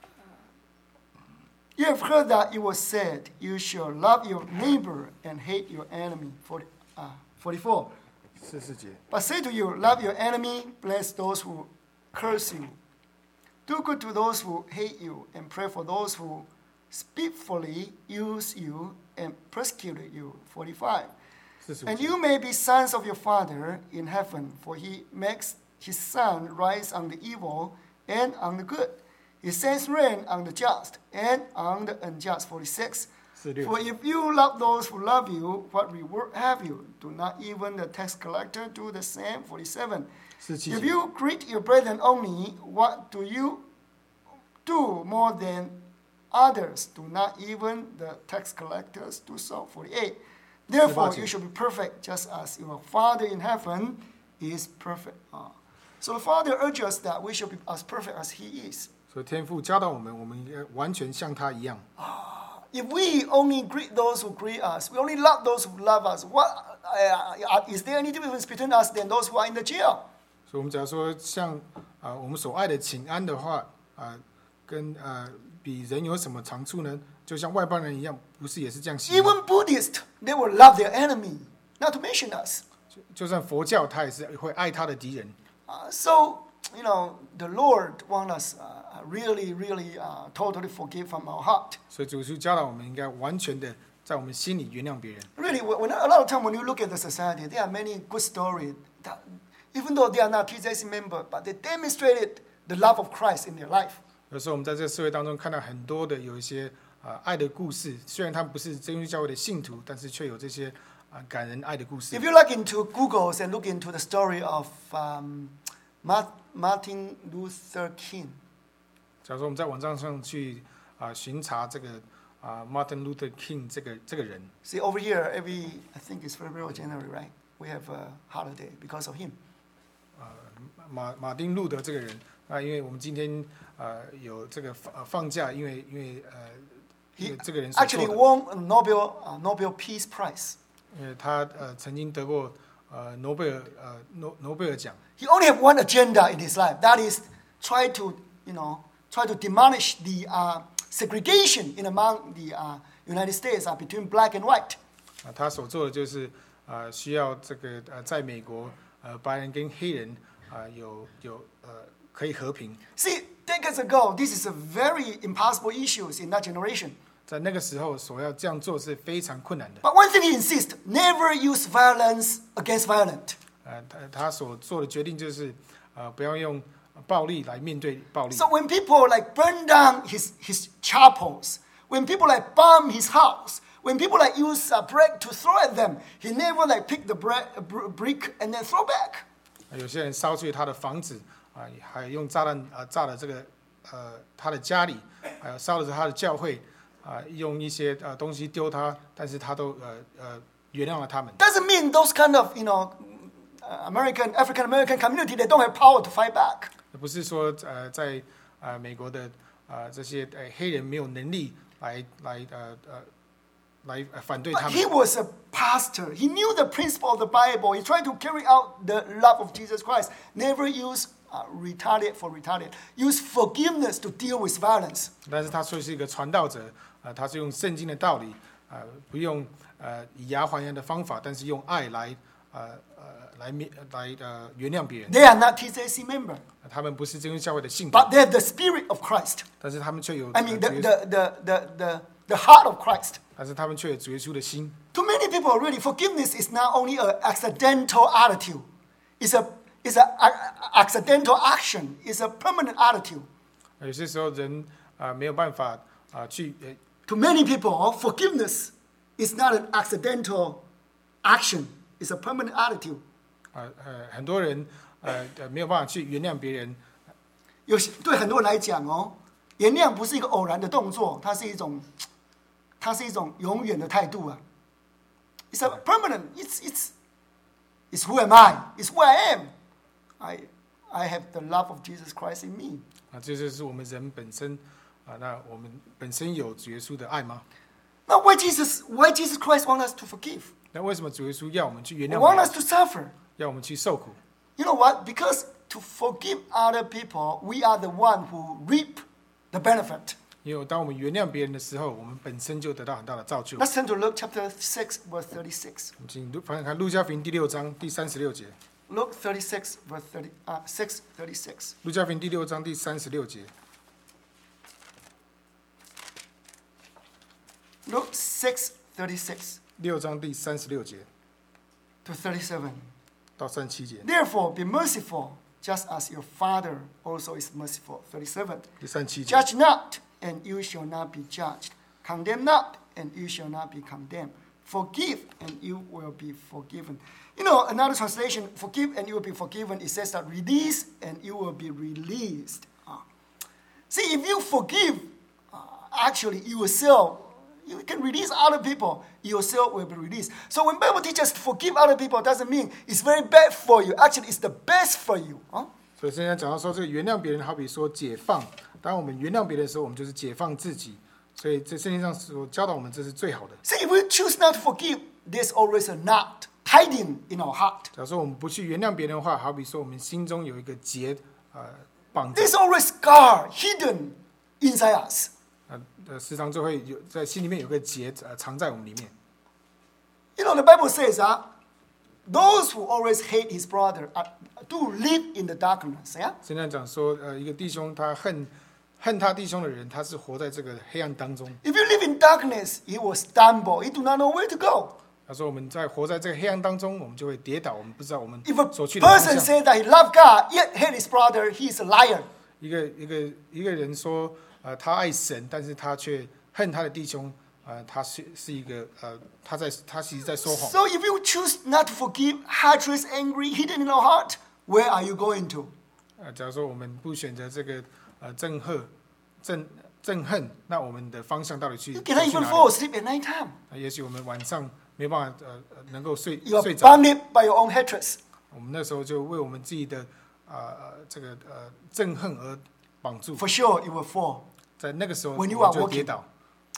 You have heard that it was said, you shall love your neighbor and hate your enemy. forty, uh, forty-four. 四十四节， But say to you, love your enemy, bless those who curse you. Do good to those who hate you, and pray for those who spitefully use you and persecute you. forty-five. 四十五 And 节。 you may be sons of your Father in heaven, for he makes his sun rise on the evil and on the good. He sends rain on the just and on the unjust. forty-six. 四十六 For 节， if you love those who love you, what reward have you? Do not even the tax collector do the same? forty-seven. 四十七 If 节， you greet your brethren only, what do you do more than others? Do not even the tax collectors do so? forty-eight. Therefore, you should be perfect, just as your Father in heaven is perfect. Ah. So the Father urges us that we should be as perfect as He is. 所以天父教导我们，我们应该完全像他一样。 If we only greet those who greet us, we only love those who love us, what uh, is there any difference between us than those who are in the jail? 所以，我们假如说像啊、呃我们所爱的请安的话，啊、跟呃比人有什么长处呢？就像外邦人一样，不是也是这样行吗？ Even Buddhists, they will love their enemy, not to mention us. 就就算佛教，他也是会爱他的敌人。 Uh, so, you know, the Lord wants us uh, really, really, uh, totally forgive from our heart. 所以主是教导我们应该完全的在我们心里原谅别人。 Really, when, a lot of time when you look at the society, there are many good stories that, even though they are not T J C member, but they demonstrated the love of Christ in their life. 有时候我们在这个社会当中看到很多的有一些啊、呃爱的故事，虽然他们不是真耶稣教会的信徒，但是却有这些啊、呃感人爱的故事 If。you look into Google and look into the story of um, Martin Luther King, 假如说我们在网站上去啊、巡查这个啊、Martin Luther King 这个这个人， see over here, every, I think it's February or January, right? We have a holiday because of him. 马马丁路德这个人，那因为我们今天呃有这个放、呃、放假，因为因为呃因为 He 这个人所 actually 做的， won a Nobel, uh, Nobel Peace Prize. 因为他呃曾经得过呃诺贝尔呃诺诺贝尔奖， He only had one agenda in his life. That is, try to, you know, try to demolish the uh, segregation in among the uh, United States uh, between black and white. 啊、他所做的就是呃需要这个呃在美国呃白人跟黑人啊、有有呃可以和平， See, decades ago, this is a very impossible issue in that generation. 在那个时候所要这样做是非常困难的。 But one thing he insists, never use violence against violent. 呃，他他所做的决定就是呃不要用暴力来面对暴力。 So when people like burn down his, his chapels, when people like bomb his house, when people like use a brick to throw at them, he never like pick the brick, brick and then throw back. 有些人烧去他的房子啊、还用炸弹啊、炸了这个呃他的家里，还有烧了他的教会啊、用一些呃东西丢他，但是他都呃呃原谅了他们。 Doesn't mean those kind of, you know, uh, American, African American community, they don't have power to fight back. 不是说呃在呃美国的啊、这些呃黑人没有能力来来呃呃来呃反对 But 他 he 们。 was a pastor. He knew the principle of the Bible. He tried to carry out the love of Jesus Christ. Never use uh, retaliate for retaliate. Use forgiveness to deal with violence. 但是他却是一个传道者啊、他是用圣经的道理啊、不用呃以牙还牙的方法，但是用爱来呃呃来面来呃原谅别人， They are not T C C member, 他们不是真耶稣教会的信徒， but they have the spirit of Christ. 但是他们却有 I mean, 主 the, 耶稣 the, the, the, the, the heart of Christ. 但是他们却有主耶稣的心。 To many people, really, forgiveness is not only an accidental attitude. It's a it's an accidental action. It's a permanent attitude. 有些时候人啊、呃、没有办法啊、呃、去呃 To many people, forgiveness is not an accidental action. It's a permanent attitude. 啊 呃, 呃很多人呃呃没有办法去原谅别人， 有些对很多人来讲哦，原谅不是一个偶然的动作，它是一种，它是一种永远的态度啊。It's a permanent. It's it's it's who am I? It's who I am. I I have the love of Jesus Christ in me. 啊，这就是我们人本身啊。那我们本身有主耶稣的爱吗？ Now, why Jesus? Why Jesus Christ want us to forgive? 那为什么主耶稣要我们去原谅 Want 别 us 人， to suffer? 要我们去受苦？ You know what? Because to forgive other people, we are the one who reap the benefit. 因为当我们原谅别人的时候，我们本身就得到很大的造就。 Let's turn to Luke chapter six, verse thirty-six. 我们请翻翻看路加福音第六章第三十六节。 Luke thirty-six, verse thirty, uh, six thirty-six. 路加福音第六章第三十六节。 Luke six thirty-six 六章第三十六节 to thirty-seven. 到三十七节。 Therefore, be merciful, just as your Father also is merciful. thirty-seven. 第三十七节。 Judge not, and you shall not be judged. Condemn not, and you shall not be condemned. Forgive, and you will be forgiven. You know, another translation, forgive, and you will be forgiven, it says that release, and you will be released. Ah. See, if you forgive, uh, actually, you yourself, you can release other people, yourself will be released. So when Bible teaches to forgive other people, doesn't mean it's very bad for you. Actually, it's the best for you. Huh? 所以现在讲到说，这个原谅别人，好比说解放。当我们原谅别人的时候，我们就是解放自己。所以在圣经上所教导我们，这是最好的。 See, if we choose not to forgive, there's always a knot hiding in our heart. 假如说我们不去原谅别人的话，好比说我们心中有一个结，呃，绑着， There's always scar hidden inside us. 呃呃，时常就会有在心里面有个结，呃，藏在我们里面。 You know, the Bible says that those who always hate his brother are, do live in the darkness. Yeah? 现在讲说，呃，一个弟兄他恨恨他弟兄的人，他是活在这个黑暗当中。 If you live in darkness, he will stumble. He do not know where to go. 他说我们在活在这个黑暗当中，我们就会跌倒，我们不知道我们 If a 所去的方 person 向。 says that he loves God, yet hate his brother, he is a liar. 一个一个一个人说，呃，他爱神，但是他却恨他的弟兄，呃，他是是一个呃，他在他其实在说谎。 So if you choose not to forgive, hatred, angry, hidden in our heart, where are you going to? 呃，假如说我们不选择这个呃憎恨、憎憎恨，那我们的方向到底去 You 走 cannot 去 even 哪 fall 里？ asleep at night time. 呃也许我们晚上没办法呃呃能够睡 You are 睡着， bounded by your own hatreds. 我们那时候就为我们自己的呃呃这个呃憎恨而绑住， For sure, you will fall. 在那个时候我 When you 们 are 就跌 walking. 倒。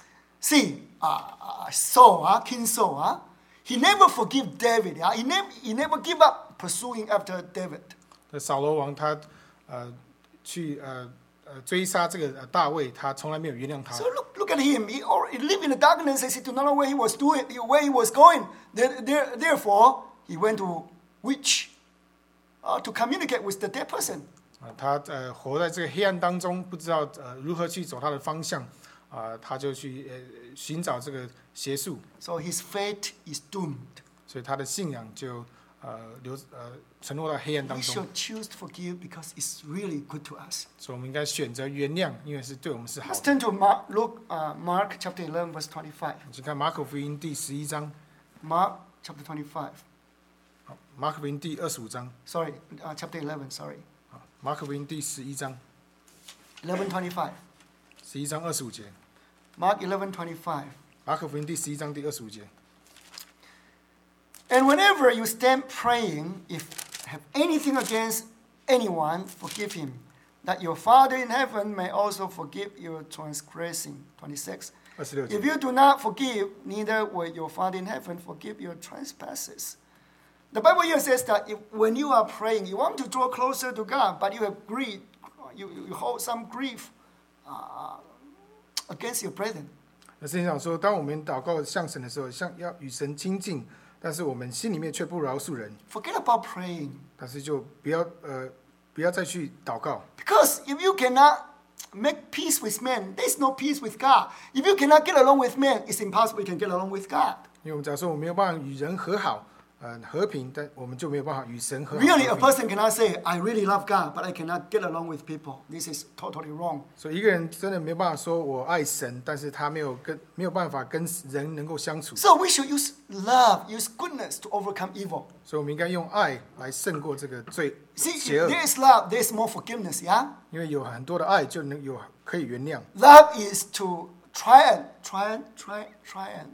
See, uh, uh, Saul, uh, King Saul, uh, he never forgive David. Uh, he, never, he never give up pursuing after David. 那扫罗王他呃去呃呃追杀这个呃大卫，他从来没有原谅他。 So look, look at him. He, or, he lived in the darkness. He did not know where he was doing, where he was going. There, there, therefore, he went to witch uh, to communicate with the dead person. 啊，他呃活在这个黑暗当中，不知道呃如何去走他的方向，啊、他就去呃寻找这个邪术， So his fate is doomed. 所以他的信仰就呃流呃沉落到黑暗 We 当中。 should choose to forgive because it's really good to us. 所以我们应该选择原谅，因为是对我们是好 Let's 的。 turn to Mark, Luke, uh, Mark chapter eleven, verse twenty-five. 你去看马可福音第十一章， Mark chapter twenty-five. 好，马可福音第二十五章， Sorry, uh, chapter eleven, sorry. 好，马可福音第十一章， eleven twenty-five. 十一章二十五节， Mark eleven twenty-five. 马可福音第十一章第二十五节。 And whenever you stand praying, if have anything against anyone, forgive him, that your Father in heaven may also forgive your transgression. twenty-six. 二十六节 If，you do not forgive, neither will your Father in heaven forgive your trespasses. The Bible here says that if, when you are praying, you want to draw closer to God, but you have grief, you, you hold some grief uh, against your brethren. 那圣经讲说，当我们祷告向神的时候，像要与神亲近， 但是我们心里面却不饶恕人。 Forget about praying. 但是就不要呃不要再去祷告， Because if you cannot make peace with men, there's no peace with God. If you cannot get along with men, it's impossible you can get along with God. 因为我们假如说我没有办法与人和好，呃和平，但我们就没有办法与神和好。 Really, a 和平 person cannot say, I really love God, but I cannot get along with people. This is totally wrong. 所以一个人真的没有办法说我爱神，但是他没有跟没有办法跟人能够相处。 So we should use love, use goodness to overcome evil. 所以我们应该用爱来胜过这个罪 See, 邪 if 恶， there is love, there is more forgiveness, yeah? 因为有很多的爱就能有可以原谅。 Love is to try and, try and, try, try and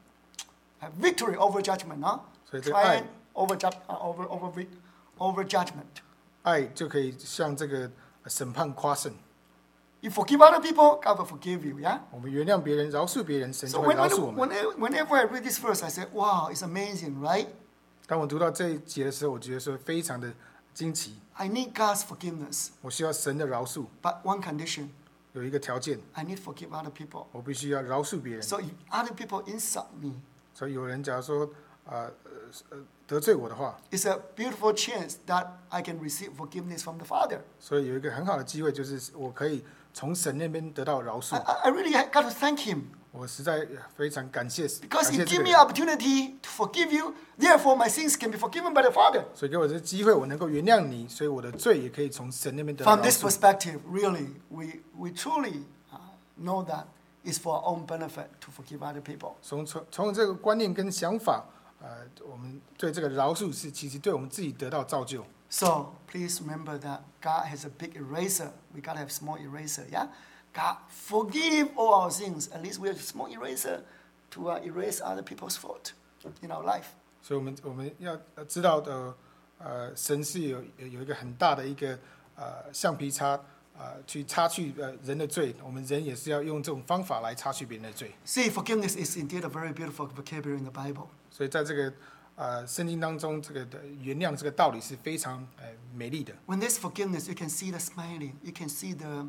have victory over judgment, no? 所以这个 Try 爱 and over, ju- uh, over, over, vic- over judgment. 爱就可以向这个审判夸胜。 You forgive other people, God will forgive you, yeah? 我们原谅别人，饶恕别人，神 So 就会 when, 饶 when, 恕我们。 whenever, whenever I read this verse, I say, wow, it's amazing, right? 当我读到这一节的时候，我觉得说非常的惊奇。 I need God's forgiveness, 我需要神的饶恕， but one condition, 有一个条件， I need to forgive other people. 我必须要饶恕别人。 So if other people insult me, 所以有人假如说呃呃呃得罪我的话， it's a beautiful chance that I can receive forgiveness from the Father. 所以有一个很好的机会，就是我可以从神那边得到饶 I, 恕。 I I really got to thank Him 我实在非常感谢， because 感 He 谢这 gave 个 me 人， opportunity to forgive you. Therefore, my sins can be forgiven by the Father. 所以给我这个机会，我能够原谅你，所以我的罪也可以从神那边得到 From 饶 this 恕。 perspective, really, we we truly uh, know that it's for our own benefit to forgive other people. 从从从这个观念跟想法，呃，我们对这个饶恕是其实对我们自己得到造就。 So please remember that God has a big eraser. We gotta have small eraser, yeah? God forgive all our sins. At least we have a small eraser to uh, erase other people's fault in our life. 所以我们我们要呃知道的，呃，神是有有有一个很大的一个呃橡皮擦，呃，去擦去呃人的罪。我们人也是要用这种方法来擦去别人的罪。 See, forgiveness is indeed a very beautiful vocabulary in the Bible. 所以在这个呃圣经当中，这个的原谅这个道理是非常呃美丽的。 When there's forgiveness, you can see the smiling. You can see the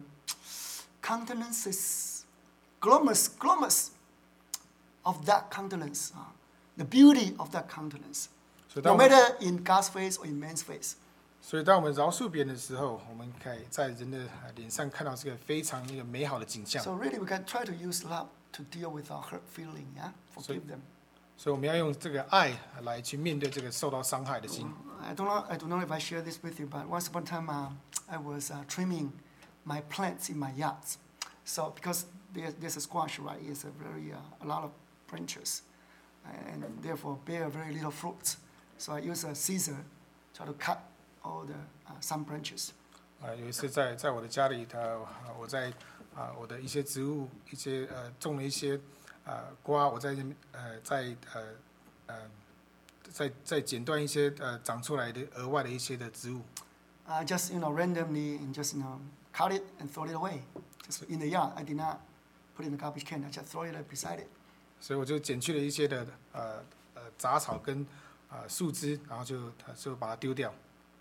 countenances, glamorous, glamorous of that countenance. uh, the beauty of that countenance. 所以当 No 我们 matter in God's face or in man's face. 所以当我们饶恕别人的时候，我们可以在人的呃脸上看到这个非常一个美好的景象。 So really, we can try to use love to deal with our hurt feeling, yeah? Forgive them. 所以我们要用这个爱来去面对这个受到伤害的心。 I don't know, I don't know if I share this with you, but once upon a time, uh, I was uh, trimming my plants in my yards. So because there, there's a squash, right? It's a very, uh, a lot of branches, and therefore bear very little fruits. So I use a scissor try to cut all the uh, some branches. 啊、有一次在在我的家里，他、呃、我在啊、我的一些植物，一些呃种了一些呃瓜，我在呃在呃呃在在剪断一些呃长出来的额外的一些的植物。 I just you know randomly and just you know cut it and throw it away, just in the yard. I did not put it in the garbage can. I just throw it beside it. 所以我就剪去了一些的呃呃杂草跟呃树枝，然后就呃就把它丢掉。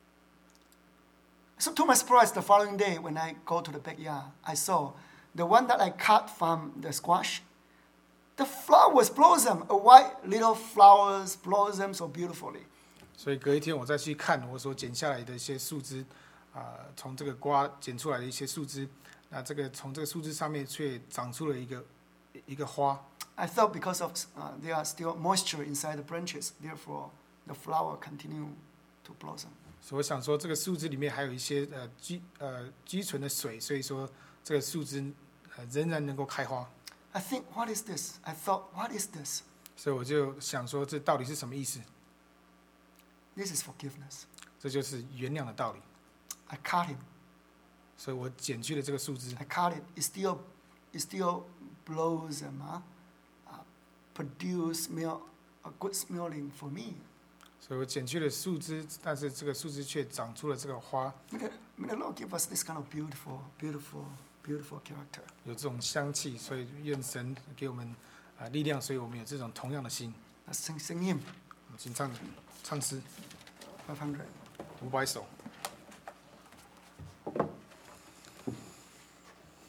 So to my surprise, the following day when I go to the backyard, I saw the one that I cut from the squash. The flowers blossom, a white little flowers blossom so beautifully. 所以隔一天我再去看我所剪下来的一些树枝，啊、从这个瓜剪出来的一些树枝，那这个从这个树枝上面却长出了一个一个花。 I thought because of uh, there are still moisture inside the branches, therefore the flower continue to blossom. 所以我想说，这个树枝里面还有一些呃积呃积存的水，所以说这个树枝呃仍然能够开花。 I think, what is this? I thought, what is this? 所以我就想说，这到底是什么意思？ This is forgiveness. 这就是原谅的道理。 I cut him. 所以我剪去了这个树枝， I cut it. It still, it still blossom, huh? uh, produce smell, a good smelling for me. 所以我剪去了树枝，但是这个树枝却长出了这个花， May the, may the Lord give us this kind of beautiful, beautiful, beautiful character. 有这种香气。所以愿神给我们啊、呃力量，所以我们有这种同样的心。 Let's sing, sing him. 我们请唱唱诗 five hundred. 五百首。